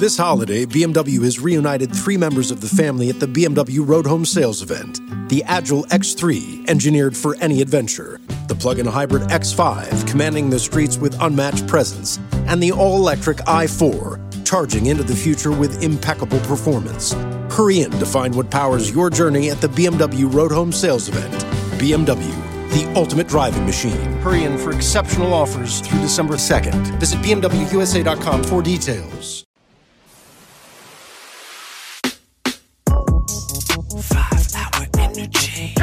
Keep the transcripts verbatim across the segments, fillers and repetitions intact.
This holiday, B M W has reunited three members of the family at the B M W Road Home Sales event. The Agile X three, engineered for any adventure. The plug-in hybrid X five, commanding the streets with unmatched presence. And the all-electric i four, charging into the future with impeccable performance. Hurry in to find what powers your journey at the B M W Road Home Sales event. B M W, the ultimate driving machine. Hurry in for exceptional offers through December second. Visit B M W U S A dot com for details. Five-hour energy.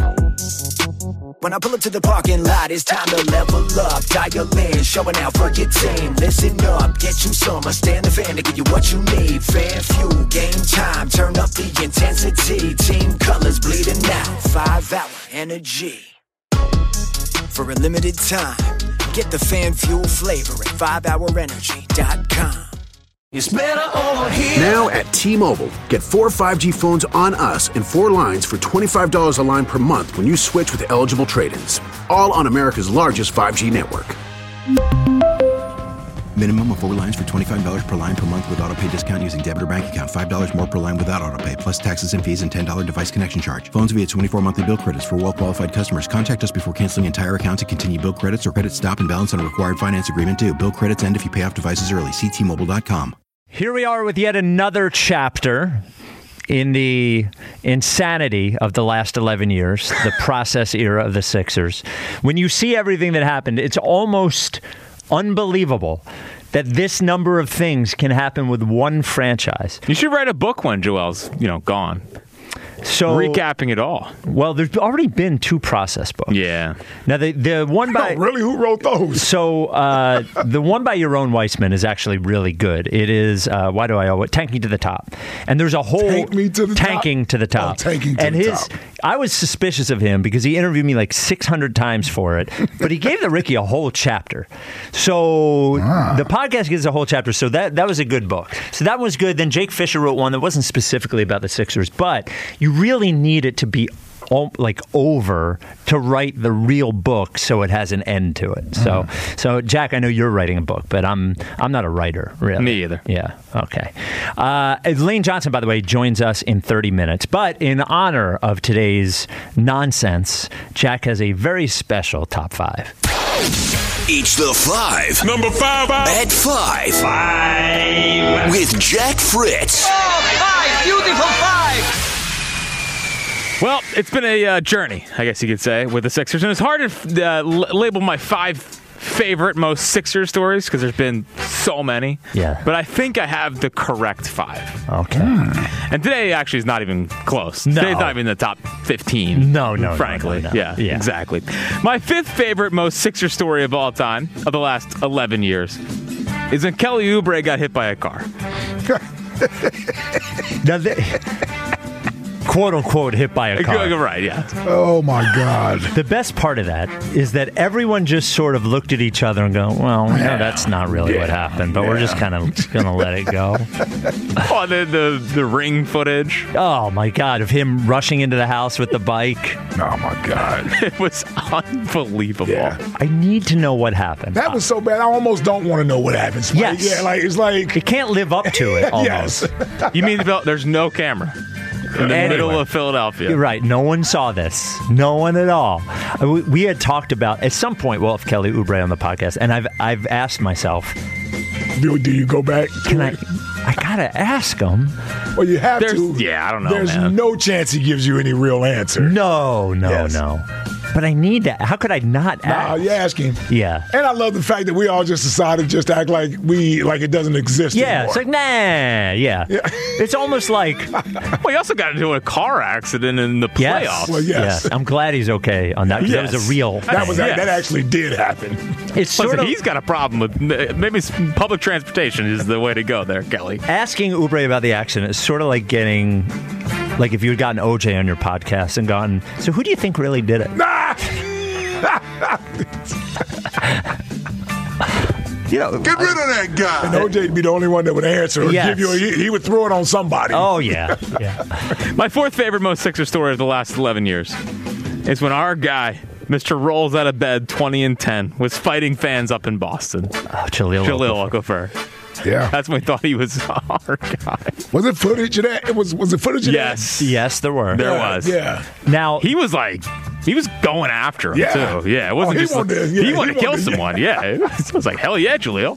When I pull up to the parking lot, it's time to level up. Dial in, showing out for your team. Listen up, get you some. I stand the fan to give you what you need. Fan fuel, game time, turn up the intensity. Team colors bleeding out. Five-hour energy. For a limited time, get the fan fuel flavor at five hour energy dot com. It's better over here. Now at T-Mobile, get four five G phones on us and four lines for twenty-five dollars a line per month when you switch with eligible trade-ins. All on America's largest five G network. Minimum of four lines for twenty-five dollars per line per month with autopay discount using debit or bank account. five dollars more per line without autopay, plus taxes and fees and ten dollars device connection charge. Phones via twenty-four monthly bill credits for well-qualified customers. Contact us before canceling entire account to continue bill credits or credit stop and balance on a required finance agreement due. Bill credits end if you pay off devices early. See T Mobile dot com. Here we are with yet another chapter in the insanity of the last eleven years, the process era of the Sixers. When you see everything that happened, it's almost unbelievable that this number of things can happen with one franchise. You should write a book when Joel's, you know, gone. So recapping it all. Well, there's already been two process books. Yeah. Now the the one by oh, really, who wrote those? So uh, the one by Yaron Weissman is actually really good. It is uh, why do I owe it? Tanking to the Top, and there's a whole Tank me to the tanking top? to the top. Oh, tanking to and the his, top. I was suspicious of him because he interviewed me like six hundred times for it, but he gave the Ricky a whole chapter. So ah. the podcast gives a whole chapter. So that that was a good book. So that was good. Then Jake Fisher wrote one that wasn't specifically about the Sixers, but you really need it to be all, like over to write the real book so it has an end to it. So, mm. so Jack, I know you're writing a book, but I'm I'm not a writer, really. Me either. Yeah. Okay. Uh, Lane Johnson, by the way, joins us in thirty minutes. But in honor of today's nonsense, Jack has a very special top five. Each the five. Number five. At five. Five. With Jack Fritz. Oh, five. Beautiful five. Well, it's been a uh, journey, I guess you could say, with the Sixers. And it's hard to uh, l- label my five favorite most Sixers stories because there's been so many. Yeah. But I think I have the correct five. Okay. Mm. And today actually is not even close. No. Today's not even in the top fifteen. No, no, frankly. no, no, no. Yeah, yeah, exactly. My fifth favorite most Sixer story of all time, of the last eleven years, is when Kelly Oubre got hit by a car. Now they... quote unquote hit by a car. Right, yeah. Oh my God. The best part of that is that everyone just sort of looked at each other and go, well, no, yeah. that's not really yeah. what happened, but yeah. we're just kind of going to let it go. Oh, the, the the ring footage. Oh my God, of him rushing into the house with the bike. Oh my God. It was unbelievable. Yeah. I need to know what happened. That was so bad. I almost don't want to know what happened. Like, yes. Yeah, like it's like it can't live up to it almost. Yes. You mean there's no camera? In the anyway, middle of Philadelphia. You're right. No one saw this. No one at all. We, we had talked about, at some point, we'll have Kelly Oubre on the podcast, and I've I've asked myself, do, do you go back? Can I, I got to ask him. Well, you have there's, to. Yeah, I don't know, There's man. no chance he gives you any real answer. No, no, yes. no. But I need to. How could I not ask? Nah, you ask him. Yeah. And I love the fact that we all just decided just to act like we like it doesn't exist yeah, anymore. It's like, nah, yeah. yeah. It's almost like... Well, he also got into a car accident in the playoffs. Yes. Well, yes. yes. I'm glad he's okay on that, because yes. that was a real... That was yes. that actually did happen. It's sort Listen, of, he's got a problem with... Maybe public transportation is the way to go there, Kelly. Asking Oubre about the accident is sort of like getting... Like if you had gotten O J on your podcast and gone, so who do you think really did it? Nah! You know, Get rid of that guy. And O J would be the only one that would answer or Yes. give you a, he, he would throw it on somebody. Oh, yeah. yeah. My fourth favorite most Sixer story of the last eleven years is when our guy, Mister Rolls Out of Bed, twenty and ten, was fighting fans up in Boston. Oh, Jahlil Jahlil Okafor. Yeah. That's when we thought he was our guy. Was it footage of that? It was was it footage of Yes. Yes, there were. There that? was. Yeah. Now, He was like, he was going after him, Yeah. too. Yeah, it wasn't Oh, he just wanted to- yeah, he he wanted to kill wanted to- someone. Yeah. It was, it was like, hell yeah, Jaleel.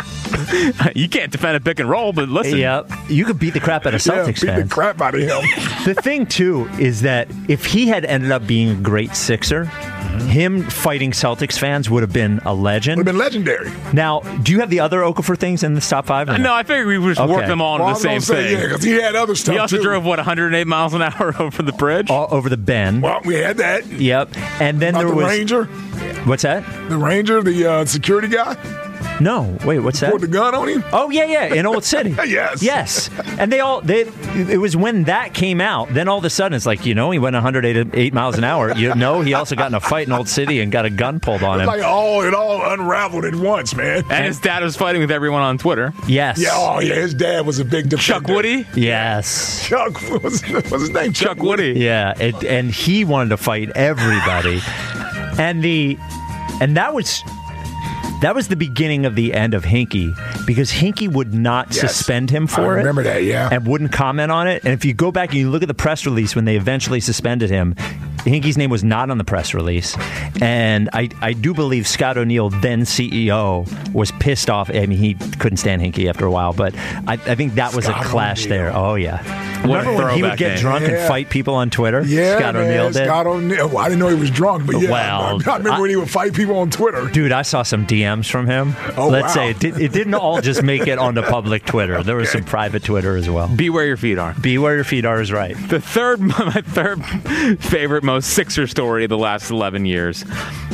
You can't defend a pick and roll, but listen. yeah, you could beat the crap out of Yeah, Celtics beat fans. the crap out of him. The thing, too, is that if he had ended up being a great Sixer, him fighting Celtics fans would have been a legend. Would have been legendary. Now, do you have the other Okafor things in this top five? or No, I figured we would just Okay. work them all into Well, I the was same gonna say, thing. yeah, because he had other stuff He also too. drove, what, one hundred eight miles an hour over the bridge? All over the bend. Well, we had that. Yep. And then About there the was. Ranger, What's that? the Ranger, the uh, security guy, No. Wait, what's that? poured the gun on him. Oh yeah, yeah, in Old City. Yes. yes. And they all they. It was when that came out. Then all of a sudden, it's like you know he went one hundred eight miles an hour. You know he also got in a fight in Old City and got a gun pulled on It's him. like all it all unraveled at once, man. and his dad was fighting with everyone on Twitter. Yes. Yeah, oh yeah, his dad was a big defender. Chuck Woody? Yes. Chuck, what was, what was his name? Chuck Woody. Yeah. It, and he wanted to fight everybody, and the and that was. That was the beginning of the end of Hinkie because Hinkie would not Yes. suspend him for I it. remember that, yeah. And wouldn't comment on it. And if you go back and you look at the press release when they eventually suspended him, Hinkie's name was not on the press release. And I, I do believe Scott O'Neil, then C E O, was pissed off. I mean, he couldn't stand Hinkie after a while, but I, I think that was Scott a clash O'Neil. there. Oh, yeah. What a Remember when he would throwback get name. drunk and Yeah. fight people on Twitter? Yeah, Scott man, O'Neil did. Scott O'Neil. Well, I didn't know he was drunk, but yeah, Well, I, I remember I- when he would fight people on Twitter. Dude, I saw some D Ms from him. Oh, Let's wow. say it, did, it didn't all just make it onto public Twitter. There was some private Twitter as well. Be where your feet are. Be where your feet are is right. The third, my third favorite, most Sixer story of the last eleven years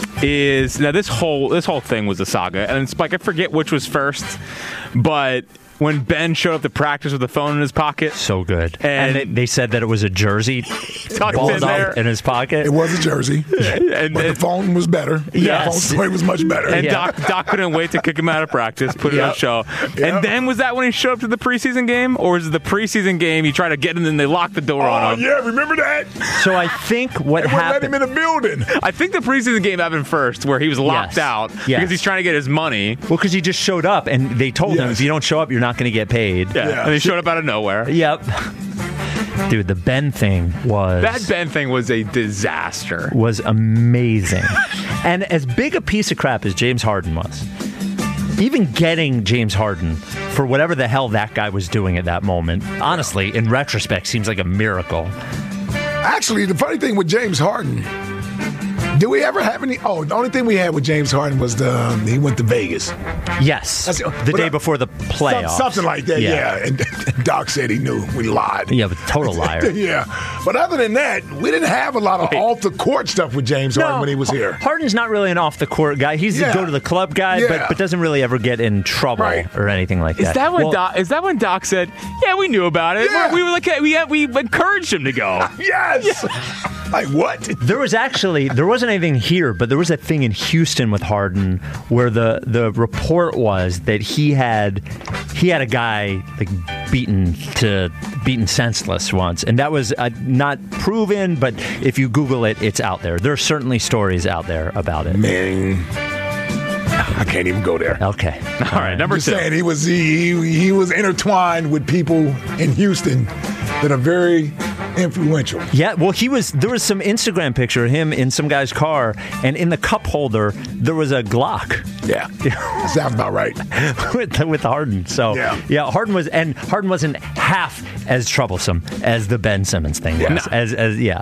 is now this whole this whole thing was a saga, and it's like I forget which was first, but when Ben showed up to practice with the phone in his pocket, So good. And- And, they, they said that it was a jersey tucked balled in there, up in his pocket. It was a jersey, and, but the and, phone was better. Yes. The phone story was much better. and Yeah. Doc Doc couldn't wait to kick him out of practice, put it on Yep. show, Yep. and then was that when he showed up to the preseason game, or was it the preseason game he tried to get in and they locked the door Oh, on him? yeah, remember that? So I think what They wouldn't let happened. him in the building. I think the preseason game happened first, where he was locked Yes. out Yes. because he's trying to get his money. Well, because he just showed up and they told him Yes. if you don't show up, you're not going to get paid. Yeah. Yeah. And he showed up out of nowhere. Yep. Dude, the Ben thing was That Ben thing was a disaster. was amazing. And as big a piece of crap as James Harden was, even getting James Harden for whatever the hell that guy was doing at that moment, honestly, in retrospect, seems like a miracle. Actually, the funny thing with James Harden, did we ever have any? Oh, the only thing we had with James Harden was the um, he went to Vegas. Yes. That's- the but, day uh, before the Some- playoffs. something like that, yeah. And Doc said he knew. We lied. Yeah, but total liar. yeah. But other than that, we didn't have a lot of off the court stuff with James Harden when he was here. Harden's not really an off the court guy. He's Yeah. a go to the club guy, Yeah. but, but doesn't really ever get in trouble Right. or anything like Is that. that when Well, Doc? Is that when Doc said, "Yeah, we knew about it. Yeah. We were like, we we encouraged him to go." Yes. Like what? There was actually there wasn't anything here, but there was a thing in Houston with Harden where the the report was that he had he had a guy like beaten to beaten senseless once, and that was uh, not proven. But if you Google it, it's out there. There are certainly stories out there about it. Man, I can't even go there. Okay, All right, number Just two. saying, he was he, he he was intertwined with people in Houston that are very influential. Yeah, well, he was. There was some Instagram picture of him in some guy's car, and in the cup holder there was a Glock Yeah, sounds about right. with with Harden. So Yeah. yeah, Harden was, and Harden wasn't half as troublesome as the Ben Simmons thing was. Yeah. As as yeah,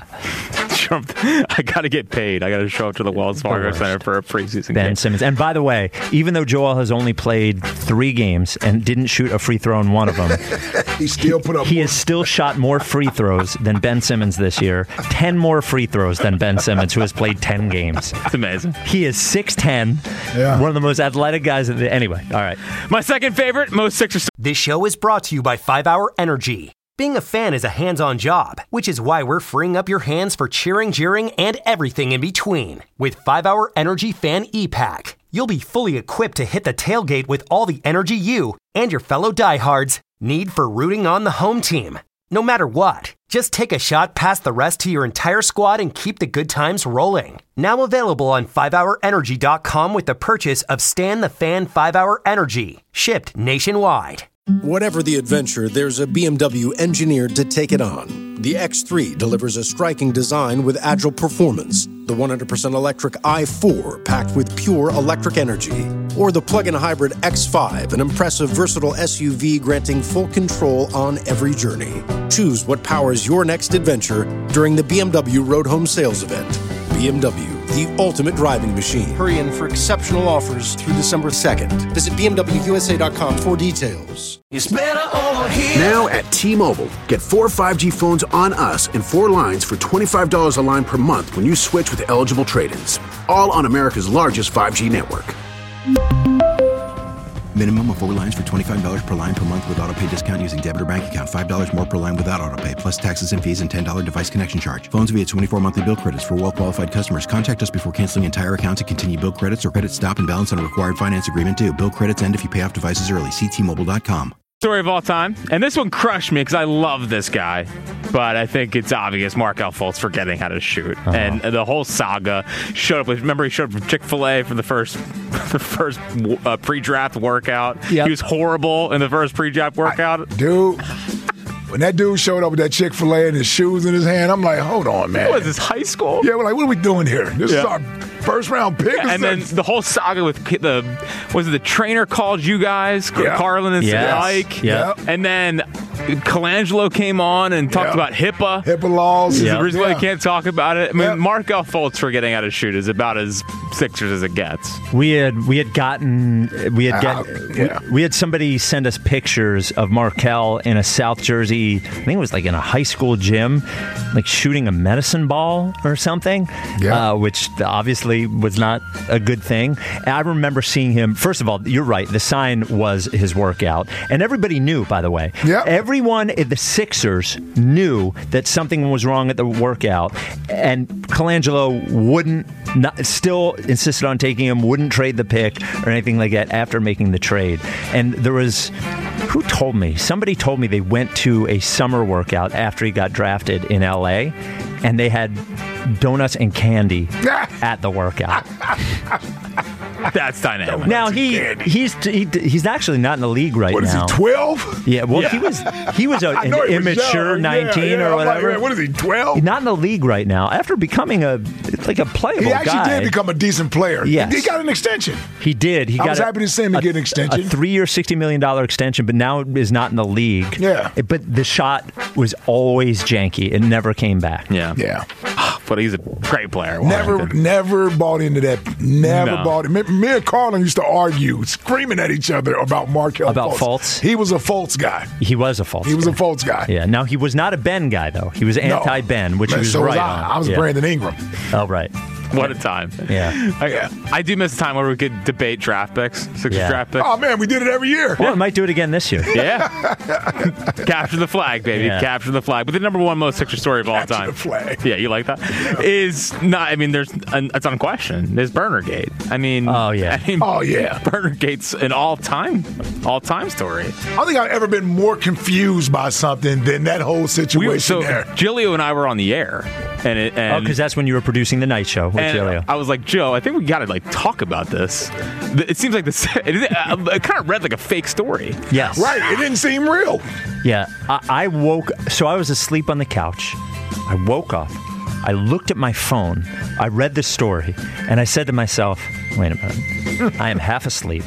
I got to get paid. I got to show up to the Wells Fargo worst. Center for a preseason Ben game. Simmons. And by the way, even though Joel has only played three games and didn't shoot a free throw in one of them, He still put up. he has still shot more free throws than Ben Simmons this year. Ten more free throws than Ben Simmons, who has played ten games. It's amazing. He is six ten, Yeah. one of the most athletic guys. In the, anyway, all right. My second favorite, most Sixers. This show is brought to you by five hour Energy. Being a fan is a hands-on job, which is why we're freeing up your hands for cheering, jeering, and everything in between. With five hour Energy Fan E-Pack, you'll be fully equipped to hit the tailgate with all the energy you and your fellow diehards need for rooting on the home team. No matter what, just take a shot past the rest to your entire squad and keep the good times rolling. Now available on five hour energy dot com with the purchase of Stan the Fan five hour Energy, shipped nationwide. Whatever the adventure, there's a B M W engineered to take it on. The X three delivers a striking design with agile performance. The one hundred percent electric i four packed with pure electric energy. Or the plug-in hybrid X five, an impressive, versatile S U V granting full control on every journey. Choose what powers your next adventure during the B M W Road Home Sales Event. B M W, the ultimate driving machine. Hurry in for exceptional offers through December second. Visit B M W U S A dot com for details. It's better over here. Now at T-Mobile, get four five G phones on us and four lines for twenty-five dollars a line per month when you switch with eligible trade-ins. All on America's largest five G network. Minimum of four lines for twenty-five dollars per line per month with autopay discount using debit or bank account. five dollars more per line without autopay, plus taxes and fees and ten dollars device connection charge. Phones via twenty-four monthly bill credits for well-qualified customers. Contact us before canceling entire account to continue bill credits or credit stop and balance on a required finance agreement due. Bill credits end if you pay off devices early. See T Mobile dot com. Story of all time. And this one crushed me because I love this guy. But I think it's obvious Markelle Fultz forgetting how to shoot. Uh-huh. And the whole saga showed up with, remember he showed up from Chick-fil-A for the first the first uh, pre-draft workout. Yep. He was horrible in the first pre-draft workout. I, dude. When that dude showed up with that Chick-fil-A and his shoes in his hand, I'm like, hold on, man. What was this, high school? Yeah, we're like, what are we doing here? This yeah. is our first round pick. Yeah, and then the whole saga with the, was it the trainer called you guys, yeah. Carlin and yes. Ike? Yeah. And then Colangelo came on and talked yeah. about HIPAA. HIPAA laws. Yeah. The reason why yeah. you can't talk about it. I mean, yeah. Markelle Fultz forgetting how to shoot is about as Sixers as it gets. We had we had gotten we had uh, get, yeah. we, we had somebody send us pictures of Markelle in a South Jersey, I think it was like in a high school gym, like shooting a medicine ball or something, yeah. uh, which obviously was not a good thing. And I remember seeing him. First of all, you're right. The sign was his workout, and everybody knew. By the way, yeah. everyone at the Sixers knew that something was wrong at the workout, and Colangelo wouldn't. Not, still insisted on taking him, wouldn't trade the pick or anything like that after making the trade. And there was, who told me? Somebody told me they went to a summer workout after he got drafted in L A, and they had donuts and candy at the workout. That's dynamic. Now he he's he, he's actually not in the league right what now. What is he, twelve? Yeah, well yeah. he was he was a, an he immature was nineteen yeah, yeah. or whatever. Like, what is he, twelve? He's not in the league right now. After becoming a like a playable guy. He actually guy. did become a decent player. Yes. He, he got an extension. He did. He I got was a, happy to see him a, get an extension. A three-year, sixty million dollars extension, but now is not in the league. Yeah. But the shot was always janky. It never came back. Yeah. Yeah. But he's a great player. Never, Washington. never bought into that. Never no. bought it. Me, me and Carlin used to argue, screaming at each other about Markelle About Fultz. Fultz? He was a Fultz guy. He was a Fultz. He was guy. a Fultz guy. Yeah. Now he was not a Ben guy though. He was anti-Ben, which Man, he was so right was I. on. I was yeah. Brandon Ingram. Oh right. What a time. Yeah. I, I do miss a time where we could debate draft picks, Sixers Yeah. draft picks. Oh man, we did it every year. Well, I might do it again this year. Yeah. Capture the flag, baby. Yeah. Capture the flag. But the number one most Sixer story of all Capture time. the flag. Yeah, you like that? Is not, I mean, there's, it's unquestioned. There's Burnergate. I mean, Oh, yeah. I mean, Oh, yeah. Burnergate's an all time, all time story. I don't think I've ever been more confused by something than that whole situation We, so, there. Gilio and I were on the air. And it, and Oh, because that's when you were producing the night show with And Gilio. I was like, Joe, I think we got to like talk about this. It seems like this. It, it, it kind of read like a fake story. Yes. Right. It didn't seem real. Yeah. I, I woke. So I was asleep on the couch. I woke up. I looked at my phone. I read the story, and I said to myself, "Wait a minute. I am half asleep.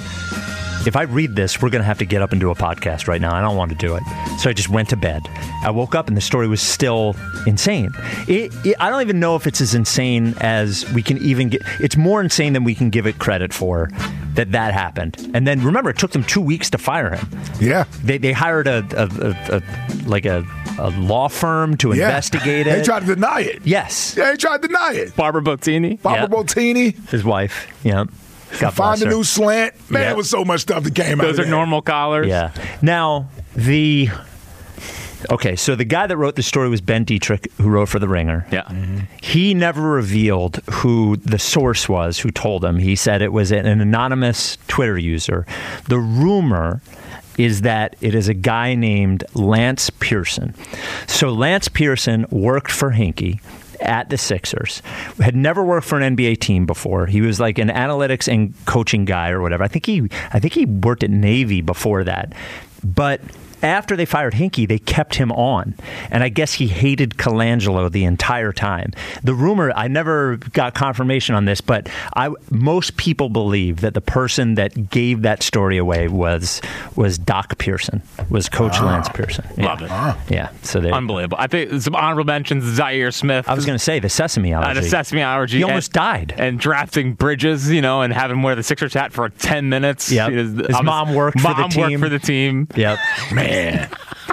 If I read this, we're going to have to get up and do a podcast right now. I don't want to do it." So I just went to bed. I woke up and the story was still insane. It, it, I don't even know if it's as insane as we can even get. It's more insane than we can give it credit for that that happened. And then remember, it took them two weeks to fire him. Yeah. They they hired a, a, a, a like a, a law firm to Yeah. investigate it. They tried to deny it. Yes. Yeah, they tried to deny it. Barbara Bottini. Barbara Yep. Bottini. His wife. Yeah. God Find bless a her. new slant. Man, Yeah. there was so much stuff that came out Those of are that. normal collars. Yeah. Now, the Okay, so the guy that wrote the story was Ben Dietrich, who wrote for The Ringer. Yeah. Mm-hmm. He never revealed who the source was who told him. He said it was an anonymous Twitter user. The rumor is that it is a guy named Lance Pearson. So Lance Pearson worked for Hinkie at the Sixers, had never worked for an N B A team before. He was like an analytics and coaching guy or whatever. I think he I think he worked at Navy before that. But after they fired Hinkie, they kept him on. And I guess he hated Colangelo the entire time. The rumor, I never got confirmation on this, but I, most people believe that the person that gave that story away was was Doc Pearson, was Coach ah, Lance Pearson. Yeah. Love it. Ah. Yeah. So they, Unbelievable. I think some honorable mentions, Zaire Smith. I was going to say the Sesame Allergy. Uh, the Sesame Allergy. He almost and, died. And drafting Bridges, you know, and having him wear the Sixers hat for ten minutes. Yep. His, His mom worked mom for the team. Mom worked for the team. Yep. Man.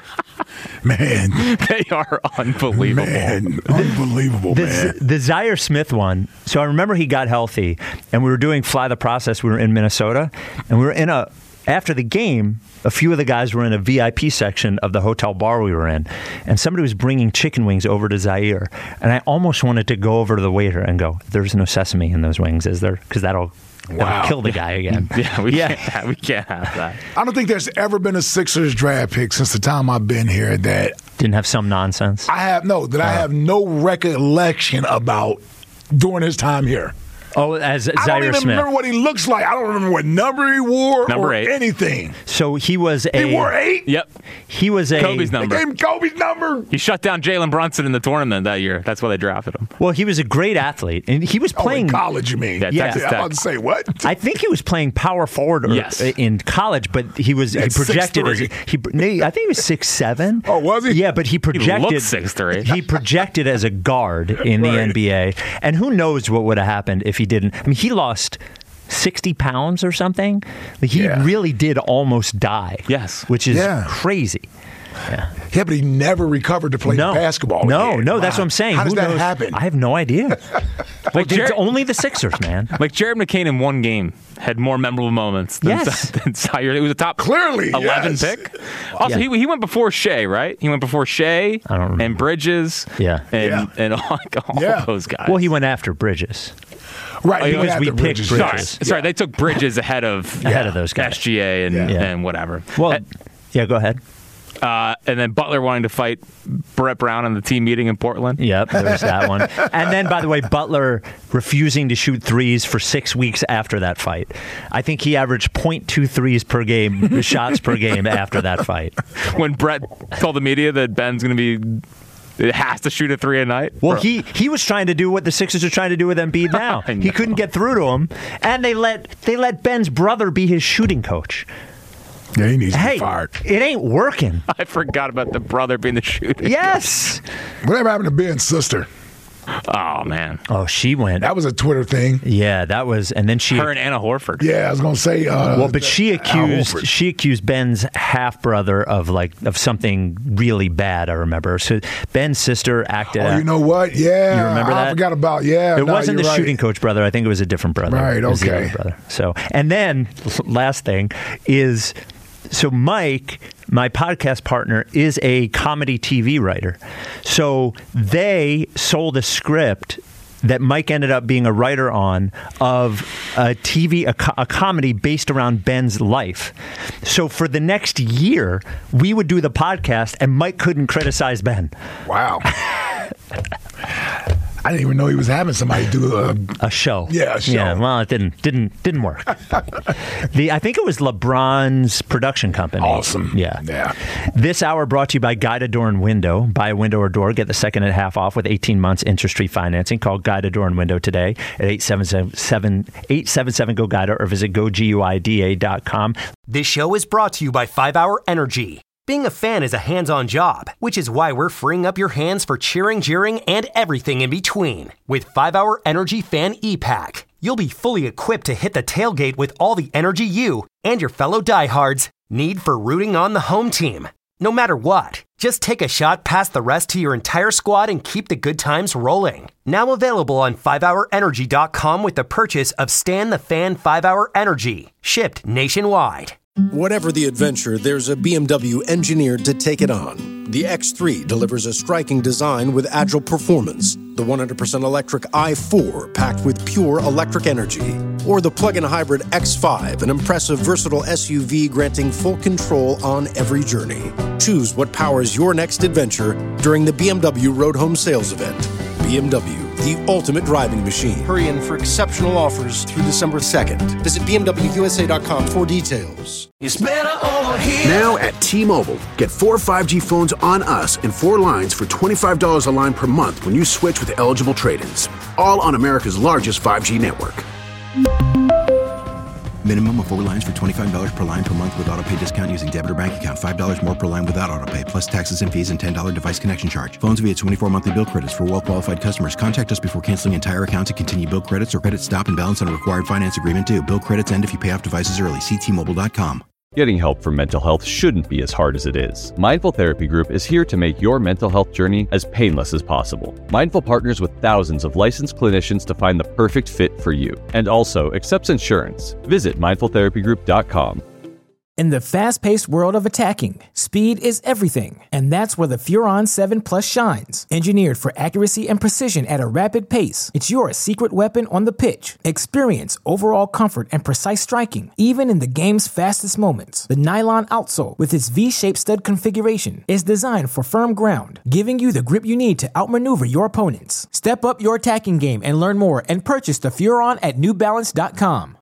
Man. They are unbelievable. Man. Unbelievable, the, man. The Zaire Smith one, so I remember he got healthy, and we were doing Fly the Process. We were in Minnesota, and we were in a, after the game, a few of the guys were in a V I P section of the hotel bar we were in, and somebody was bringing chicken wings over to Zaire, and I almost wanted to go over to the waiter and go, "There's no sesame in those wings, is there? Because that'll, wow. that'll kill the guy again." Yeah, we, yeah. Can't, we can't have that. I don't think there's ever been a Sixers draft pick since the time I've been here that didn't have some nonsense. I have no that uh, I have no recollection about during his time here. Oh, as Zaire I don't even Smith. remember what he looks like. I don't remember what number he wore number or eight. anything. So he was a... He wore eight? Yep. He was a... Kobe's number. They gave him Kobe's number? He shut down Jalen Brunson in the tournament that year. That's why they drafted him. Well, he was a great athlete. And he was playing... Oh, in college, you mean? Yeah, yeah. Texas I'm Tech. about to say, what? I think he was playing power forward or, yes. in college, but he was At he projected as... six he. I think he was six seven. Oh, was he? Yeah, but he projected... He looked six three. He projected as a guard in the right. N B A. And who knows what would have happened if he didn't... I mean, he lost... sixty pounds or something. He yeah. really did almost die. Yes. Which is yeah. crazy. Yeah. yeah, but he never recovered to play no. basketball No, again. no, wow. that's what I'm saying. How Who does that knows? happen? I have no idea. Like, Jared, it's only the Sixers, man. Like Jared McCain in one game had more memorable moments than, yes. than Zaire. It was a top Clearly, eleven yes. pick. Also, Yeah. he he went before Shea, right? He went before Shea I don't remember. and Bridges. Yeah. And, Yeah. and all, all Yeah. those guys. Well, he went after Bridges. Right, Oh, he because went we after picked Bridges. Sorry, Bridges. sorry, they took Bridges ahead of Ahead of those guys. S G A and, Yeah. and whatever. Well, Uh, yeah, go ahead. Uh, and then Butler wanting to fight Brett Brown in the team meeting in Portland. Yep, there's that one. And then, by the way, Butler refusing to shoot threes for six weeks after that fight. I think he averaged point two threes per game, shots per game after that fight. When Brett told the media that Ben's going to be, it has to shoot a three a night. Well, Bro. he he was trying to do what the Sixers are trying to do with Embiid now. He couldn't get through to him, and they let they let Ben's brother be his shooting coach. Yeah, he needs to Hey, be fired. it ain't working. I forgot about the brother being the shooter. Yes. Whatever happened to Ben's sister? Oh, man. Oh, she went. That was a Twitter thing. Yeah, that was, and then she. Her and Anna Horford. Yeah, I was gonna say. Uh, Well, but she Al accused Horford. she accused Ben's half brother of like of something really bad. I remember. So Ben's sister acted. Oh, out- you know what? Yeah, You remember that? I forgot about. Yeah, It no, wasn't the you're right. shooting coach brother. I think it was a different brother. Right, It was the okay. other brother. So, and then last thing is, so Mike, my podcast partner, is a comedy T V writer. So they sold a script that Mike ended up being a writer on of a T V, a, co- a comedy based around Ben's life. So for the next year, we would do the podcast and Mike couldn't criticize Ben. Wow. I didn't even know he was having somebody do a. A show. Yeah, a show. Yeah, well, it didn't didn't didn't work. the I think it was LeBron's production company. Awesome. Yeah. Yeah. This hour brought to you by Guided Door and Window. Buy a window or door, get the second and a half off with eighteen months interest-free financing. Call Guided Door and Window today at eight seven seven, eight seven seven, G O Guida or visit go guida dot com. This show is brought to you by five hour Energy. Being a fan is a hands-on job, which is why we're freeing up your hands for cheering, jeering, and everything in between. With five hour Energy Fan E-Pack, you'll be fully equipped to hit the tailgate with all the energy you and your fellow diehards need for rooting on the home team. No matter what, just take a shot past the rest to your entire squad and keep the good times rolling. Now available on five hour energy dot com with the purchase of Stan the Fan five hour Energy, shipped nationwide. Whatever the adventure, there's a B M W engineered to take it on. The X three delivers a striking design with agile performance. The one hundred percent electric i four packed with pure electric energy. Or the plug-in hybrid X five, an impressive, versatile S U V granting full control on every journey. Choose what powers your next adventure during the B M W Road Home Sales Event. B M W, the ultimate driving machine. Hurry in for exceptional offers through December second. Visit B M W U S A dot com for details. It's better over here. Now at T-Mobile, get four five G phones on us and four lines for twenty-five dollars a line per month when you switch with eligible trade-ins. All on America's largest five G network. Minimum of four lines for twenty-five dollars per line per month with autopay discount using debit or bank account. five dollars more per line without autopay, plus taxes and fees and ten dollars device connection charge. Phones via twenty-four monthly bill credits for well-qualified customers. Contact us before canceling entire account to continue bill credits or credit stop and balance on a required finance agreement due. Bill credits end if you pay off devices early. See T Mobile dot com. Getting help for mental health shouldn't be as hard as it is. Mindful Therapy Group is here to make your mental health journey as painless as possible. Mindful partners with thousands of licensed clinicians to find the perfect fit for you, and also accepts insurance. Visit mindful therapy group dot com. In the fast-paced world of attacking, speed is everything, and that's where the Furon seven Plus shines. Engineered for accuracy and precision at a rapid pace, it's your secret weapon on the pitch. Experience overall comfort and precise striking, even in the game's fastest moments. The nylon outsole, with its V-shaped stud configuration, is designed for firm ground, giving you the grip you need to outmaneuver your opponents. Step up your attacking game and learn more and purchase the Furon at new balance dot com.